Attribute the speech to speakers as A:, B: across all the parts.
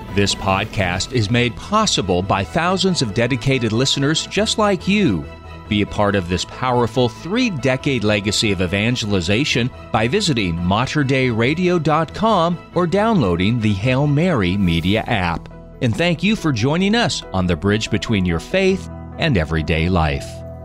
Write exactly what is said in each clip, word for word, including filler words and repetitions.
A: This podcast is made possible by thousands of dedicated listeners just like you. Be a part of this powerful three-decade legacy of evangelization by visiting mater dei radio dot com or downloading the Hail Mary Media app. And thank you for joining us on the bridge between your faith and everyday life.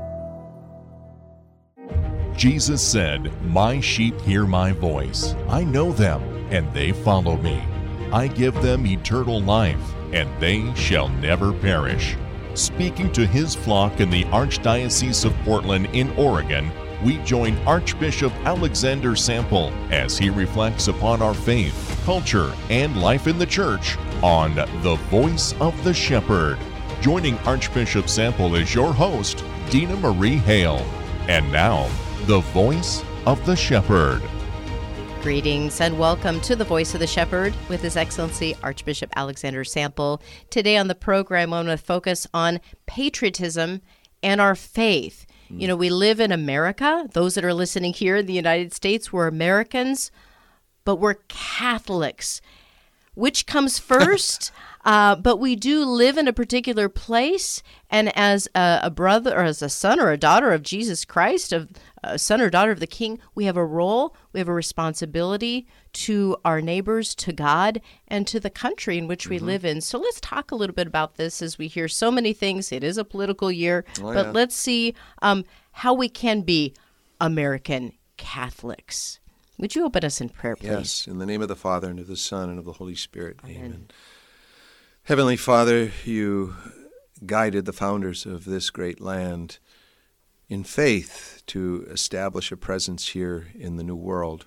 B: Jesus said, "My sheep hear my voice. I know them, and they follow me. I give them eternal life, and they shall never perish." Speaking to his flock in the Archdiocese of Portland in Oregon, we join Archbishop Alexander Sample as he reflects upon our faith, culture, and life in the church on The Voice of the Shepherd. Joining Archbishop Sample is your host, Dina Marie Hale. And now, The Voice of the Shepherd.
C: Greetings and welcome to The Voice of the Shepherd with His Excellency Archbishop Alexander Sample. Today on the program, I'm going to focus on patriotism and our faith. Mm. You know, we live in America. Those that are listening here in the United States, we're Americans, but we're Catholics. Which comes first? uh, but we do live in a particular place, and as a, a brother or as a son or a daughter of Jesus Christ, of a son or daughter of the King, we have a role, we have a responsibility to our neighbors, to God, and to the country in which we mm-hmm. live in. So let's talk a little bit about this as we hear so many things. It is a political year, oh, but yeah. let's see um, how we can be American Catholics. Would you open us in prayer, please?
D: Yes, in the name of the Father, and of the Son, and of the Holy Spirit. Amen. Amen. Heavenly Father, you guided the founders of this great land in faith to establish a presence here in the New World,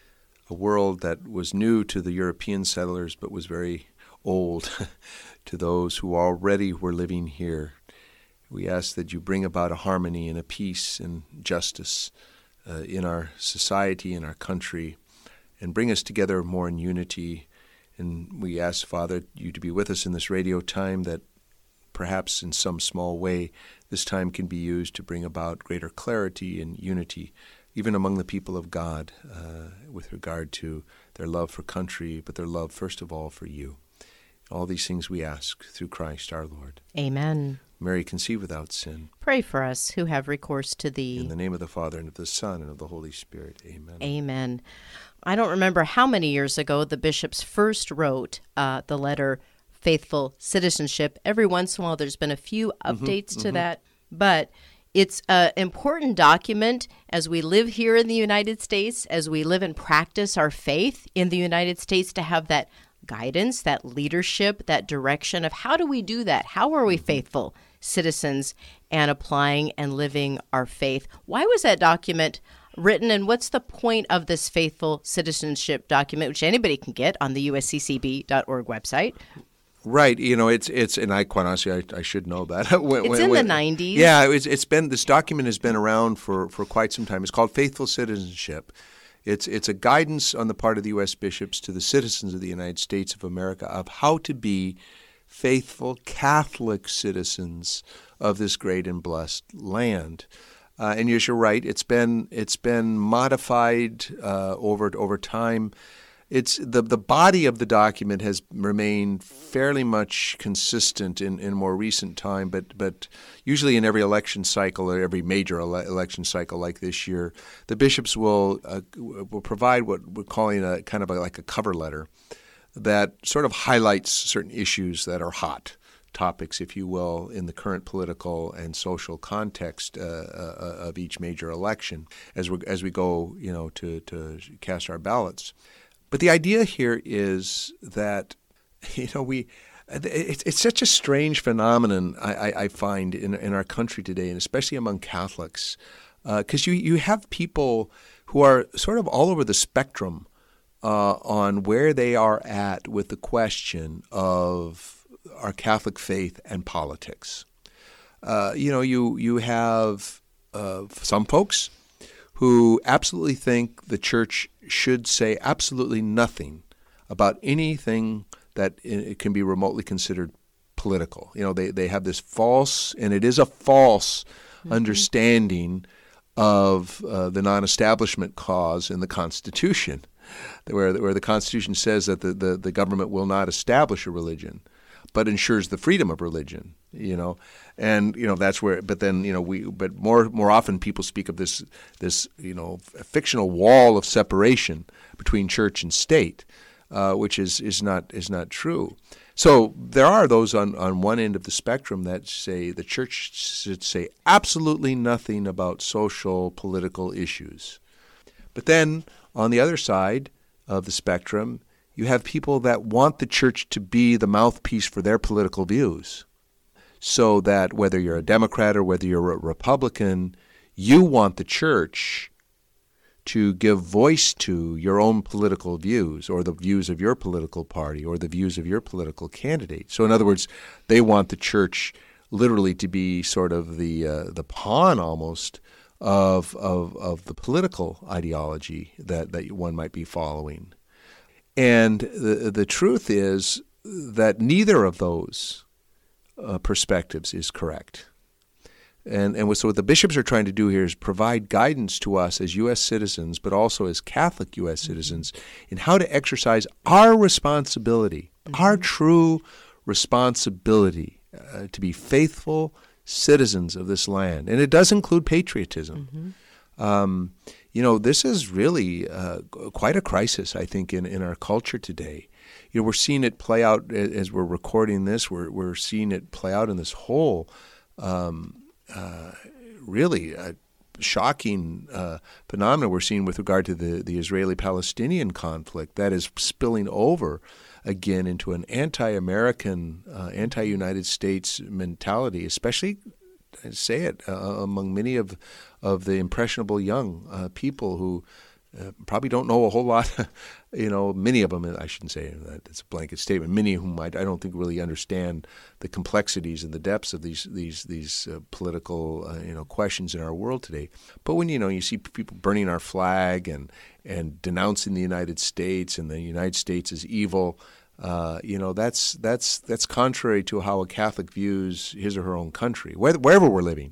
D: a world that was new to the European settlers but was very old to those who already were living here. We ask that you bring about a harmony and a peace and justice Uh, in our society, in our country, and bring us together more in unity. And we ask, Father, you to be with us in this radio time, that perhaps in some small way this time can be used to bring about greater clarity and unity, even among the people of God, uh, with regard to their love for country, but their love, first of all, for you. All these things we ask through Christ our Lord.
C: Amen.
D: Mary, conceived without sin.
C: Pray for us who have recourse to thee.
D: In the name of the Father, and of the Son, and of the Holy Spirit. Amen.
C: Amen. I don't remember how many years ago the bishops first wrote uh, the letter Faithful Citizenship. Every once in a while there's been a few updates mm-hmm, to mm-hmm. that, but it's an important document as we live here in the United States, as we live and practice our faith in the United States, to have that guidance, that leadership, that direction of how do we do that? How are we faithful citizens and applying and living our faith? Why was that document written, and what's the point of this Faithful Citizenship document, which anybody can get on the U S C C B dot org website?
D: Right. You know, it's, it's and I quite honestly, I, I should know that. when,
C: it's
D: when,
C: in
D: when,
C: the nineties.
D: Yeah, it's, it's been, this document has been around for, for quite some time. It's called Faithful Citizenship. It's it's a guidance on the part of the U S bishops to the citizens of the United States of America of how to be faithful Catholic citizens of this great and blessed land. Uh, and yes, you're right. It's been it's been modified uh, over over time. It's the the body of the document has remained fairly much consistent in, in more recent time, but but usually in every election cycle or every major ele- election cycle like this year, the bishops will uh, will provide what we're calling a kind of a, like a cover letter that sort of highlights certain issues that are hot topics, if you will, in the current political and social context uh, uh, of each major election as we as we go, you know, to to cast our ballots. But the idea here is that, you know, we it's, it's such a strange phenomenon I, I, I find in in our country today, and especially among Catholics, because uh, you you have people who are sort of all over the spectrum uh, on where they are at with the question of our Catholic faith and politics. Uh, you know, you you have uh, some folks who absolutely think the church should say absolutely nothing about anything that it can be remotely considered political. You know, they, they have this false, and it is a false mm-hmm. understanding of uh, the non-establishment clause in the Constitution. where where the Constitution says that the, the, the government will not establish a religion, but ensures the freedom of religion. You know, and you know that's where. But then you know we. But more more often people speak of this this you know fictional wall of separation between church and state, uh, which is is not is not true. So there are those on, on one end of the spectrum that say the church should say absolutely nothing about social, political issues. But then on the other side of the spectrum, you have people that want the church to be the mouthpiece for their political views. So that whether you're a Democrat or whether you're a Republican, you want the church to give voice to your own political views or the views of your political party or the views of your political candidate. So in other words, they want the church literally to be sort of the uh, the pawn almost of, of of the political ideology that, that one might be following. And the the truth is that neither of those uh, perspectives is correct. And and so what the bishops are trying to do here is provide guidance to us as U S citizens, but also as Catholic U S citizens, in how to exercise our responsibility, mm-hmm. our true responsibility uh, to be faithful citizens of this land. And it does include patriotism. Mm-hmm. Um, you know, this is really uh, quite a crisis, I think, in, in our culture today. You know, we're seeing it play out as we're recording this. We're we're seeing it play out in this whole um, Uh, really a shocking uh, phenomenon we're seeing with regard to the, the Israeli-Palestinian conflict that is spilling over again into an anti-American, uh, anti-United States mentality, especially, I say it, uh, among many of of the impressionable young uh, people who uh, probably don't know a whole lot. You know, many of them, I shouldn't say that, it's a blanket statement, many of whom I, I don't think really understand the complexities and the depths of these these these uh, political uh, you know questions in our world today. But when you know you see people burning our flag and and denouncing the United States and the United States is evil, uh, you know that's that's that's contrary to how a Catholic views his or her own country, wherever we're living.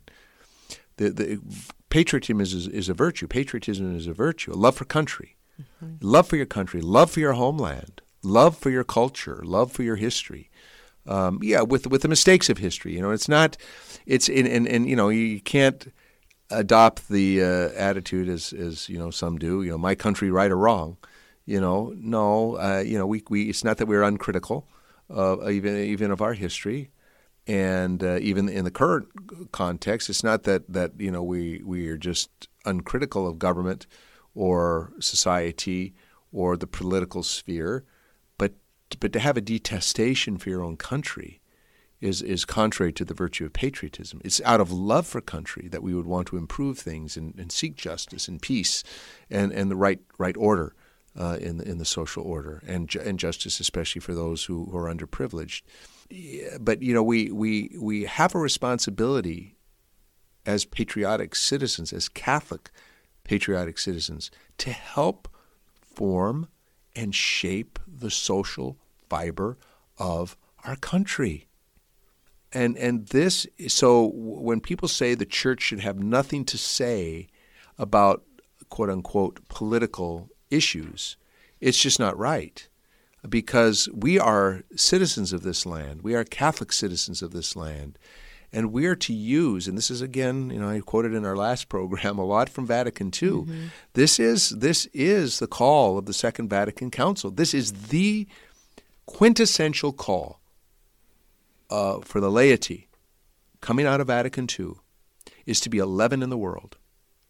D: The the patriotism is is a virtue. Patriotism is a virtue. A love for country. Mm-hmm. Love for your country, love for your homeland, love for your culture, love for your history. Um, yeah, with with the mistakes of history, you know, it's not, it's in and, and you know you can't adopt the uh, attitude as as you know some do. You know, my country, right or wrong. You know, no, uh, you know, we we it's not that we're uncritical of even even of our history, and uh, even in the current context, it's not that that you know we we are just uncritical of government or society or the political sphere, but but to have a detestation for your own country is is contrary to the virtue of patriotism. It's out of love for country that we would want to improve things and, and seek justice and peace and, and the right right order uh, in the, in the social order and and justice, especially for those who, who are underprivileged. Yeah, but you know we we we have a responsibility as patriotic citizens, as Catholic patriotic citizens, to help form and shape the social fiber of our country. And and this, so when people say the church should have nothing to say about quote unquote political issues, it's just not right. Because we are citizens of this land. We are Catholic citizens of this land. And we are to use, and this is again, you know, I quoted in our last program a lot from Vatican Two. Mm-hmm. This is this is the call of the Second Vatican Council. This is the quintessential call uh, for the laity coming out of Vatican Two, is to be a leaven in the world.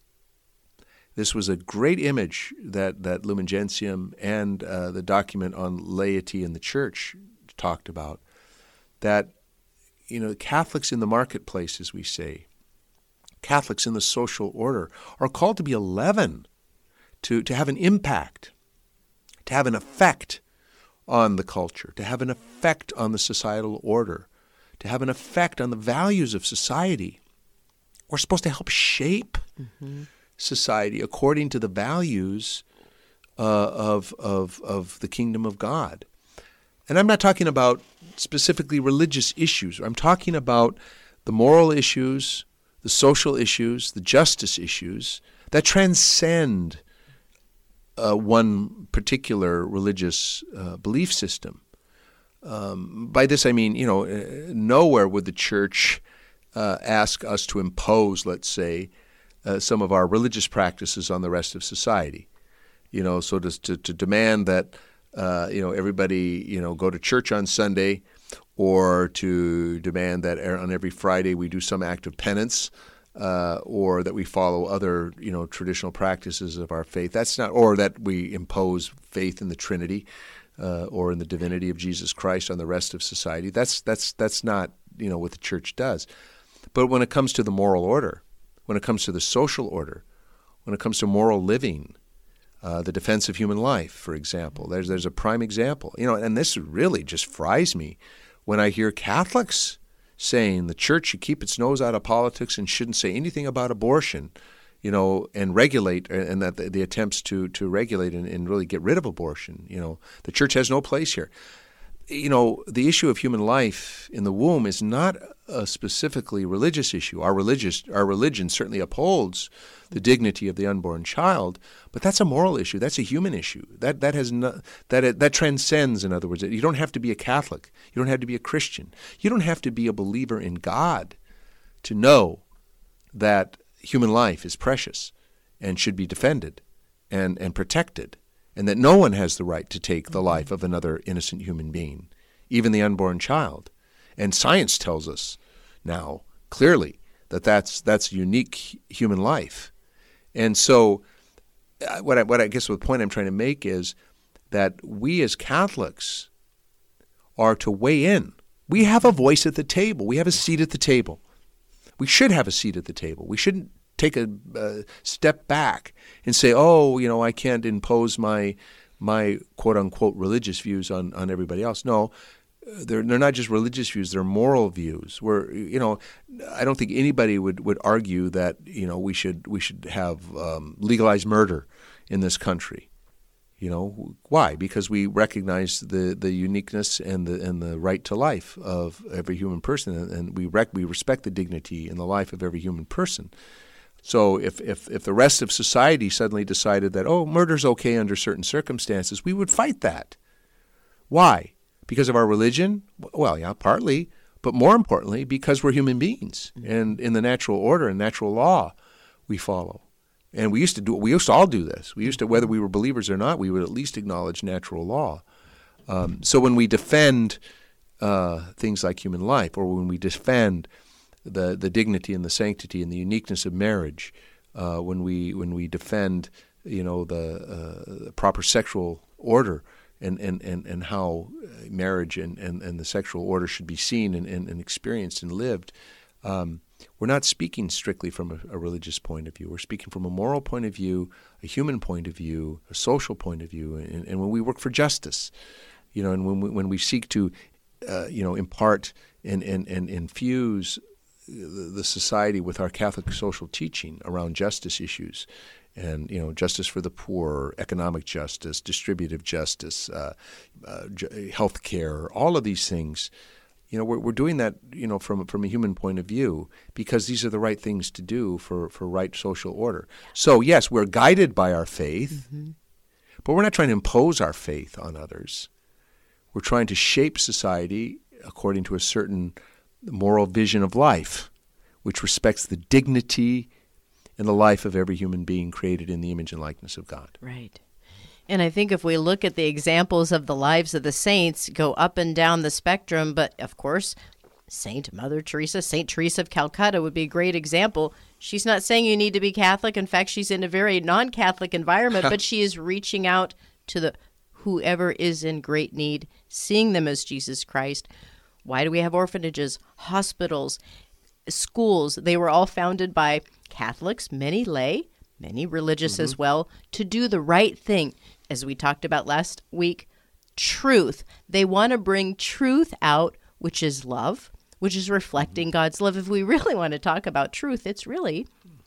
D: This was a great image that that Lumen Gentium and uh, the document on laity in the church talked about. That You know, Catholics in the marketplace, as we say, Catholics in the social order are called to be a leaven, to, to have an impact, to have an effect on the culture, to have an effect on the societal order, to have an effect on the values of society. We're supposed to help shape mm-hmm. society according to the values uh, of, of, of the kingdom of God. And I'm not talking about specifically religious issues. I'm talking about the moral issues, the social issues, the justice issues that transcend uh, one particular religious uh, belief system. Um, by this I mean, you know, uh, nowhere would the church uh, ask us to impose, let's say, uh, some of our religious practices on the rest of society. You know, so to to, to demand that uh, you know everybody you know go to church on Sunday, or to demand that on every Friday we do some act of penance, uh, or that we follow other you know traditional practices of our faith. That's not, or that we impose faith in the Trinity. Uh, or in the divinity of Jesus Christ on the rest of society. That's that's that's not you know what the church does. But when it comes to the moral order, when it comes to the social order, when it comes to moral living, uh, the defense of human life, for example, there's there's a prime example. You know, and this really just fries me when I hear Catholics saying the church should keep its nose out of politics and shouldn't say anything about abortion. You know, and regulate, and that the, the attempts to to regulate and, and really get rid of abortion. You know, the church has no place here. You know, the issue of human life in the womb is not a specifically religious issue. Our religious, our religion certainly upholds the dignity of the unborn child, but that's a moral issue. That's a human issue. That that has no, that that transcends. In other words, you don't have to be a Catholic. You don't have to be a Christian. You don't have to be a believer in God to know that human life is precious and should be defended and, and protected, and that no one has the right to take the life of another innocent human being, even the unborn child. And science tells us now clearly that that's, that's unique human life. And so uh, what I, what I guess the point I'm trying to make is that we as Catholics are to weigh in. We have a voice at the table. We have a seat at the table. We should have a seat at the table. We shouldn't take a uh, step back and say, oh, you know, I can't impose my my quote-unquote religious views on, on everybody else. No, they're, they're not just religious views. They're moral views. Where, you know, I don't think anybody would, would argue that, you know, we should we should have um, legalized murder in this country. You know, why? Because we recognize the, the uniqueness and the and the right to life of every human person, and, and we rec- we respect the dignity and the life of every human person. So if, if if the rest of society suddenly decided that, oh, murder's okay under certain circumstances, we would fight that. Why? Because of our religion? Well, yeah, partly, but more importantly, because we're human beings, and in the natural order and natural law we follow. And we used to do. We used to all do this. We used to, whether we were believers or not, we would at least acknowledge natural law. Um, so when we defend uh, things like human life, or when we defend the the dignity and the sanctity and the uniqueness of marriage, uh, when we when we defend, you know, the, uh, the proper sexual order and and, and, and how marriage and, and, and the sexual order should be seen and, and, and experienced and lived. Um, We're not speaking strictly from a, a religious point of view. We're speaking from a moral point of view, a human point of view, a social point of view, and, and when we work for justice, you know, and when we, when we seek to, uh, you know, impart and, and, and infuse the, the society with our Catholic social teaching around justice issues, and, you know, justice for the poor, economic justice, distributive justice, uh, uh, health care, all of these things. You know, we're we're doing that, you know, from from a human point of view, because these are the right things to do for, for right social order. So yes, we're guided by our faith, mm-hmm. but we're not trying to impose our faith on others. We're trying to shape society according to a certain moral vision of life, which respects the dignity and the life of every human being created in the image and likeness of God.
C: Right. And I think if we look at the examples of the lives of the saints, go up and down the spectrum, but of course, Saint Mother Teresa, Saint Teresa of Calcutta would be a great example. She's not saying you need to be Catholic. In fact, she's in a very non-Catholic environment, but she is reaching out to the whoever is in great need, seeing them as Jesus Christ. Why do we have orphanages, hospitals, schools? They were all founded by Catholics, many lay, many religious mm-hmm. as well, to do the right thing. As we talked about last week, truth. They want to bring truth out, which is love, which is reflecting God's love. If we really want to talk about truth, it's really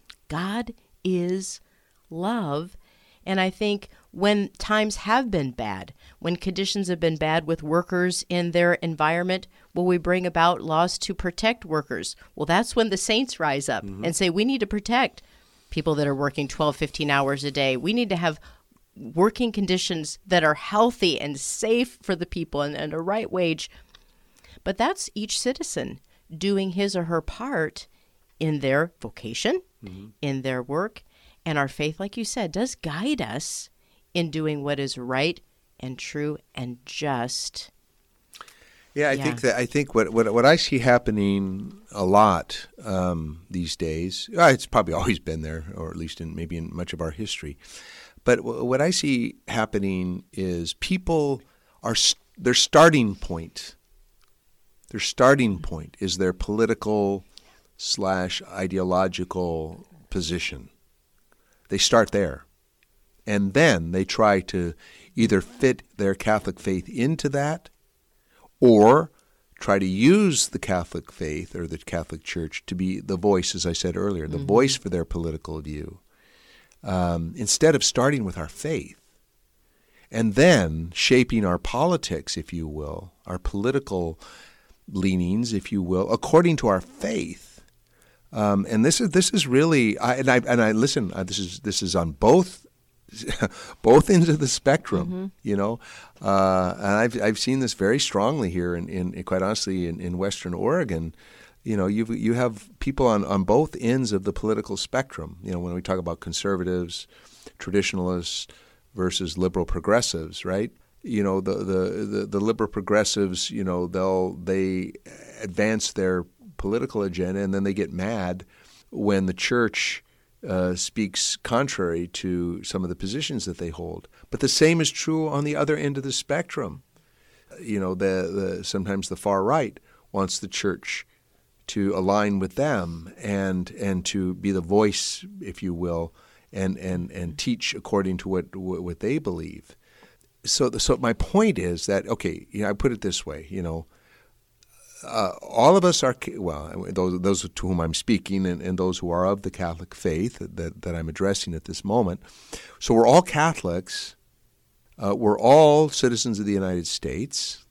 C: God is love. And I think when times have been bad, when conditions have been bad with workers in their environment, will we bring about laws to protect workers? Well, that's when the saints rise up mm-hmm. and say, we need to protect people that are working twelve, fifteen hours a day. We need to have working conditions that are healthy and safe for the people and, and a right wage. But that's each citizen doing his or her part in their vocation, mm-hmm. in their work. And our faith, like you said, does guide us in doing what is right and true and just.
D: Yeah, I yeah. think that I think what, what what I see happening a lot um, these days, uh, it's probably always been there, or at least in maybe in much of our history. But w- what I see happening is people are their starting point. Their starting point is their political slash ideological position. They start there, and then they try to either fit their Catholic faith into that, or try to use the Catholic faith or the Catholic Church to be the voice, as I said earlier, the mm-hmm. voice for their political view, um, instead of starting with our faith and then shaping our politics, if you will, our political leanings, if you will, according to our faith. Um, and this is this is really, I, and I and I listen. Uh, this is this is on both. both ends of the spectrum, mm-hmm. you know, uh, and I've I've seen this very strongly here, in, in quite honestly, in, in Western Oregon. You know, you you have people on, on both ends of the political spectrum. You know, when we talk about conservatives, traditionalists versus liberal progressives, right? You know, the the, the, the liberal progressives, you know, they'll they advance their political agenda, and then they get mad when the church Uh, speaks contrary to some of the positions that they hold. But the same is true on the other end of the spectrum. You know, the, the sometimes the far right wants the church to align with them and and to be the voice, if you will, and and, and teach according to what what they believe. So so my point is that, okay, you know, I put it this way, you know, Uh, all of us are, well, those, those to whom I'm speaking and, and those who are of the Catholic faith that, that I'm addressing at this moment. So we're all Catholics. Uh, we're all citizens of the United States.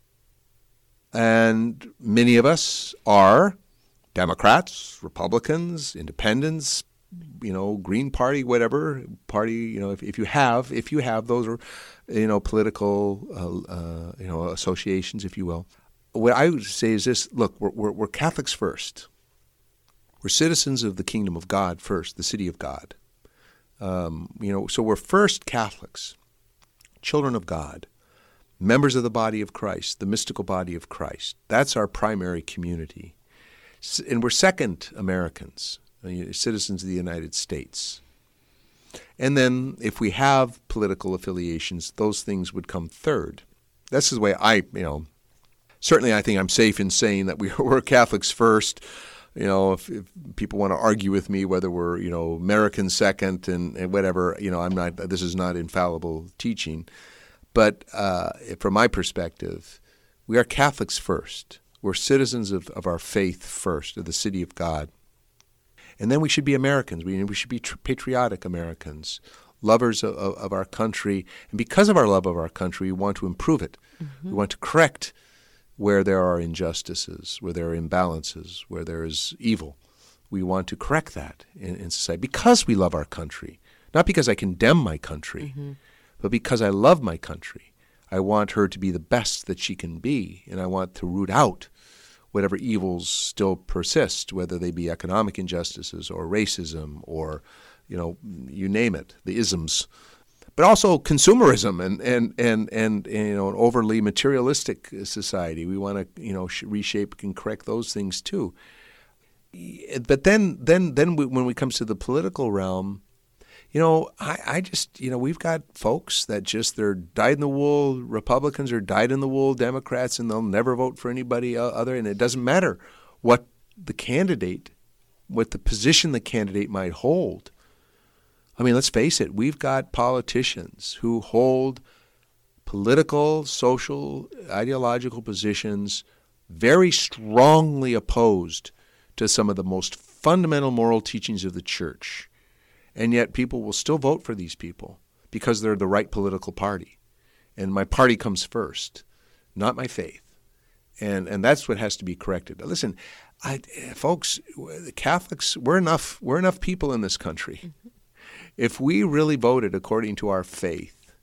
D: And many of us are Democrats, Republicans, Independents, you know, Green Party, whatever party, you know, if, if you have, if you have, those are, you know, political, uh, uh, you know, associations, if you will. What I would say is this: look, we're, we're, we're Catholics first. We're citizens of the kingdom of God first, the city of God. Um, you know, so we're first Catholics, children of God, members of the body of Christ, the mystical body of Christ. That's our primary community. And we're second Americans, citizens of the United States. And then if we have political affiliations, those things would come third. That's the way I, you know, certainly I think I'm safe in saying that we, we're Catholics first. You know, if, if people want to argue with me whether we're, you know, Americans second and, and whatever, you know, I'm not, this is not infallible teaching. But uh, from my perspective, we are Catholics first. We're citizens of, of our faith first, of the city of God. And then we should be Americans. We, we should be tr- patriotic Americans, lovers of, of, of our country. And because of our love of our country, we want to improve it. Mm-hmm. We want to correct where there are injustices, where there are imbalances, where there is evil. We want to correct that in, in society because we love our country. Not because I condemn my country, mm-hmm. but because I love my country. I want her to be the best that she can be, and I want to root out whatever evils still persist, whether they be economic injustices or racism or, you know, you name it, the isms. But also consumerism and, and, and, and, and you know, an overly materialistic society. We want to, you know, reshape and correct those things too. But then, then, then we, when it comes to the political realm, you know, I, I just, you know, we've got folks that just, they're dyed-in-the-wool Republicans or dyed-in-the-wool Democrats, and they'll never vote for anybody other. And it doesn't matter what the candidate, what the position the candidate might hold. I mean, let's face it, we've got politicians who hold political, social, ideological positions very strongly opposed to some of the most fundamental moral teachings of the church. And yet people will still vote for these people because they're the right political party. And my party comes first, not my faith. And and that's what has to be corrected. Listen, I, folks, the Catholics, we're enough, we're enough people in this country. Mm-hmm. If we really voted according to our faith,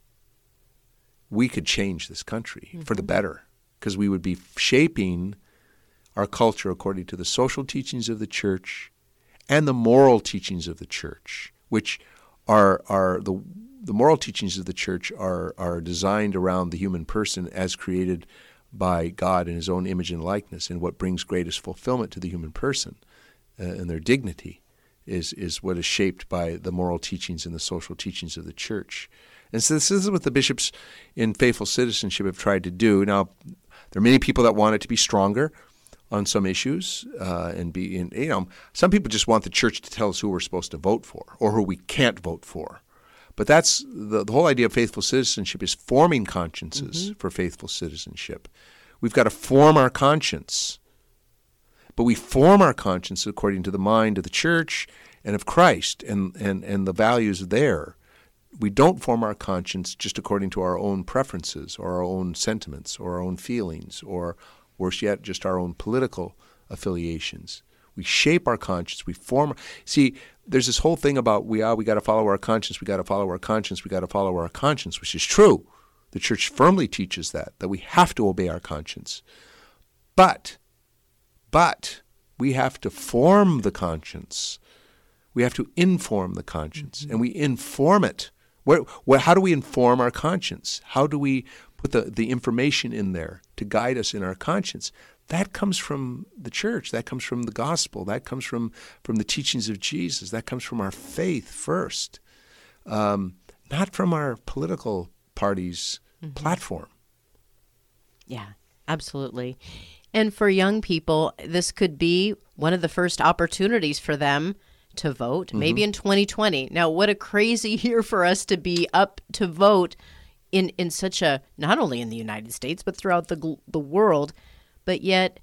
D: we could change this country mm-hmm. for the better, because we would be shaping our culture according to the social teachings of the church and the moral teachings of the church, which are are the the moral teachings of the church are are designed around the human person as created by God in his own image and likeness, and what brings greatest fulfillment to the human person uh, and their dignity is is what is shaped by the moral teachings and the social teachings of the church. And so this is what the bishops in Faithful Citizenship have tried to do. Now, there are many people that want it to be stronger on some issues, uh, and be in, you know, some people just want the church to tell us who we're supposed to vote for or who we can't vote for. But that's the, the whole idea of faithful citizenship is forming consciences mm-hmm. for faithful citizenship. We've got to form our conscience, but we form our conscience according to the mind of the church and of Christ and, and, and the values there. We don't form our conscience just according to our own preferences or our own sentiments or our own feelings or, worse yet, just our own political affiliations. We shape our conscience. We form. See, there's this whole thing about we are, we got to follow our conscience. We got to follow our conscience. We got to follow our conscience, which is true. The church firmly teaches that that we have to obey our conscience. But, but we have to form the conscience. We have to inform the conscience, mm-hmm. and we inform it. Where, where, how do we inform our conscience? How do we put the, the information in there to guide us in our conscience? That comes from the church. That comes from the gospel. That comes from, from the teachings of Jesus. That comes from our faith first, um, not from our political party's mm-hmm. platform.
C: Yeah, absolutely. And for young people, this could be one of the first opportunities for them to vote, mm-hmm. maybe in twenty twenty. Now, what a crazy year for us to be up to vote in, in such a, not only in the United States, but throughout the the world. But yet,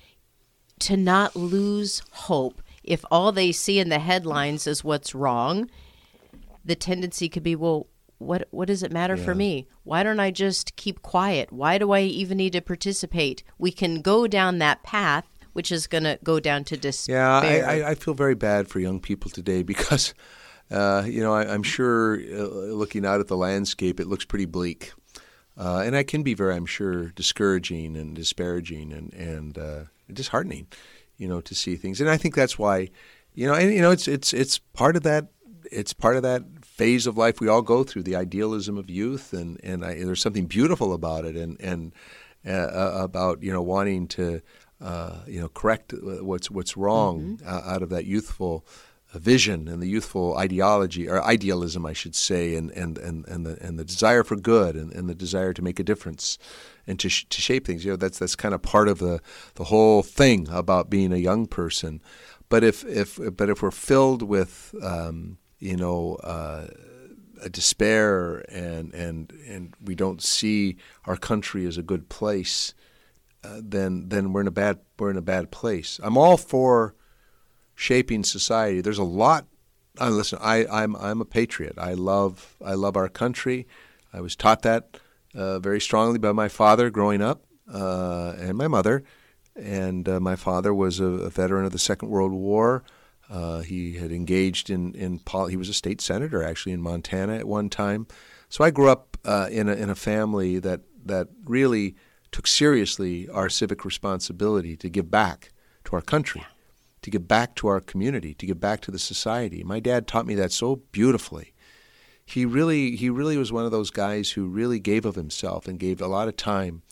C: to not lose hope, if all they see in the headlines is what's wrong, the tendency could be, well, what what does it matter yeah. for me? Why don't I just keep quiet? Why do I even need to participate? We can go down that path, which is going to go down to despair.
D: Yeah, I, I feel very bad for young people today because, uh, you know, I, I'm sure uh, looking out at the landscape, it looks pretty bleak. Uh, and that can be very, I'm sure, discouraging and disparaging and, and uh, disheartening, you know, to see things. And I think that's why, you know, and, you know, it's it's it's part of that. It's part of that phase of life we all go through, the idealism of youth, and and I, there's something beautiful about it, and and uh, about you know wanting to uh, you know correct what's what's wrong mm-hmm. uh, out of that youthful vision and the youthful ideology or idealism, I should say, and and and and the and the desire for good and, and the desire to make a difference and to sh- to shape things. You know, that's that's kind of part of the the whole thing about being a young person. But if if but if we're filled with um, you know uh, a despair and and and we don't see our country as a good place, uh, then then we're in a bad we're in a bad place. I'm all for shaping society. There's a lot. Uh, listen, I, I'm I'm a patriot. I love I love our country. I was taught that uh, very strongly by my father growing up uh, and my mother. And uh, my father was a, a veteran of the Second World War. Uh, he had engaged in in pol- he was a state senator actually in Montana at one time. So I grew up uh, in a in a family that that really took seriously our civic responsibility to give back to our country. To give back to our community, to give back to the society. My dad taught me that so beautifully. He really, he really was one of those guys who really gave of himself and gave a lot of time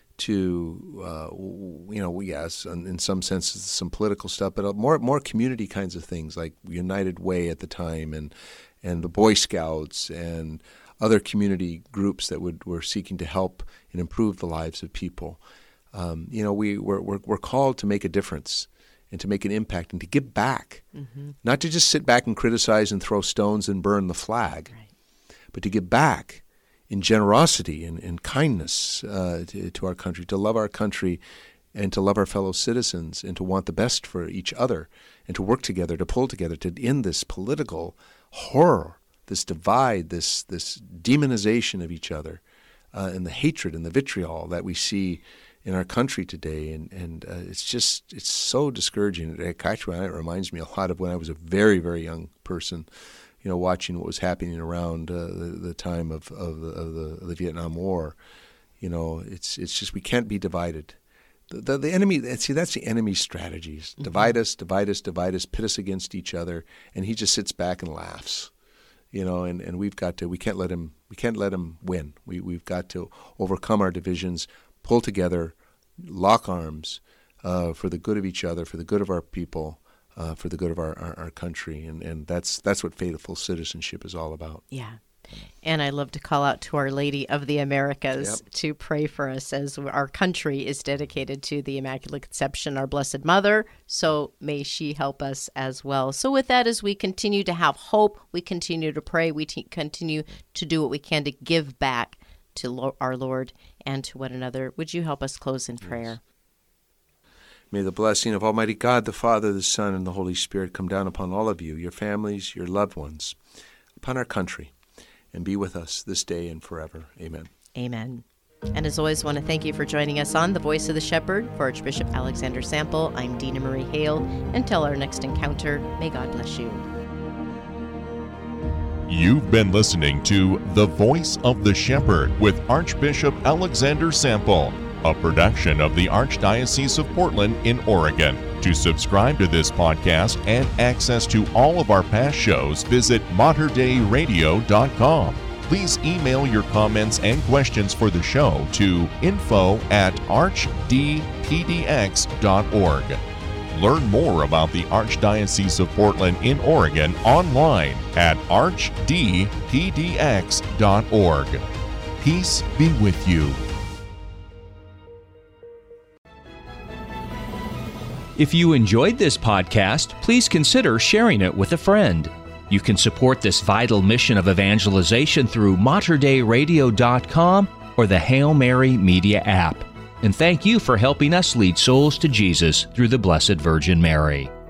D: to, uh, you know, yes, in, in some senses, some political stuff, but more, more community kinds of things like United Way at the time, and and the Boy Scouts and other community groups that would were seeking to help and improve the lives of people. Um, you know, we we're, we're we're called to make a difference and to make an impact and to give back, mm-hmm. not to just sit back and criticize and throw stones and burn the flag, right. but to give back in generosity and, and kindness uh, to, to our country, to love our country and to love our fellow citizens and to want the best for each other and to work together, to pull together, to end this political horror, this divide, this this demonization of each other uh, and the hatred and the vitriol that we see in our country today, and and uh, it's just it's so discouraging. It, actually, it reminds me a lot of when I was a very very young person, you know, watching what was happening around uh, the, the time of, of, the, of, the, of the Vietnam War. You know, it's it's just we can't be divided. The, the, the enemy, see, that's the enemy's strategies. Mm-hmm. Divide us, divide us, divide us, pit us against each other, and he just sits back and laughs. You know, and, and we've got to, we can't let him, we can't let him win. We, we've got to overcome our divisions, pull together, lock arms uh, for the good of each other, for the good of our people, uh, for the good of our, our, our country. And, and that's that's what faithful citizenship is all about.
C: Yeah. And I love to call out to Our Lady of the Americas
D: Yep.
C: to pray for us as our country is dedicated to the Immaculate Conception, our Blessed Mother. So may she help us as well. So with that, as we continue to have hope, we continue to pray, we t- continue to do what we can to give back to Lo- our Lord and to one another. Would you help us close in prayer?
D: Yes. May the blessing of Almighty God, the Father, the Son, and the Holy Spirit come down upon all of you, your families, your loved ones, upon our country, and be with us this day and forever. Amen.
C: Amen. And as always, I want to thank you for joining us on The Voice of the Shepherd. For Archbishop Alexander Sample, I'm Dina Marie Hale. Until our next encounter, may God bless you.
B: You've been listening to The Voice of the Shepherd with Archbishop Alexander Sample, a production of the Archdiocese of Portland in Oregon. To subscribe to this podcast and access to all of our past shows, visit mater dei radio dot com. Please email your comments and questions for the show to info at arch d p d x dot org. Learn more about the Archdiocese of Portland in Oregon online at arch d p d x dot org. Peace be with you.
A: If you enjoyed this podcast, please consider sharing it with a friend. You can support this vital mission of evangelization through mater dei radio dot com or the Hail Mary Media app. And thank you for helping us lead souls to Jesus through the Blessed Virgin Mary.